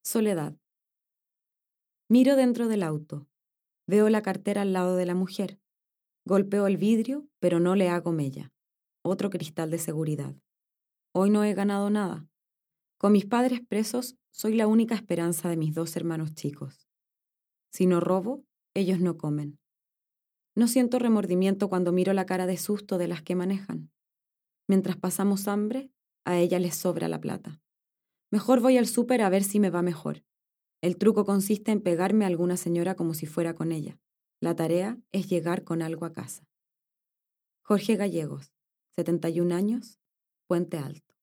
Soledad. Miro dentro del auto. Veo la cartera al lado de la mujer. Golpeo el vidrio, pero no le hago mella. Otro cristal de seguridad. Hoy no he ganado nada. Con mis padres presos, soy la única esperanza de mis 2 hermanos chicos. Si no robo, ellos no comen. No siento remordimiento cuando miro la cara de susto de las que manejan. Mientras pasamos hambre, a ellas les sobra la plata. Mejor voy al súper a ver si me va mejor. El truco consiste en pegarme a alguna señora como si fuera con ella. La tarea es llegar con algo a casa. Jorge Gallegos, 71 años, Puente Alto.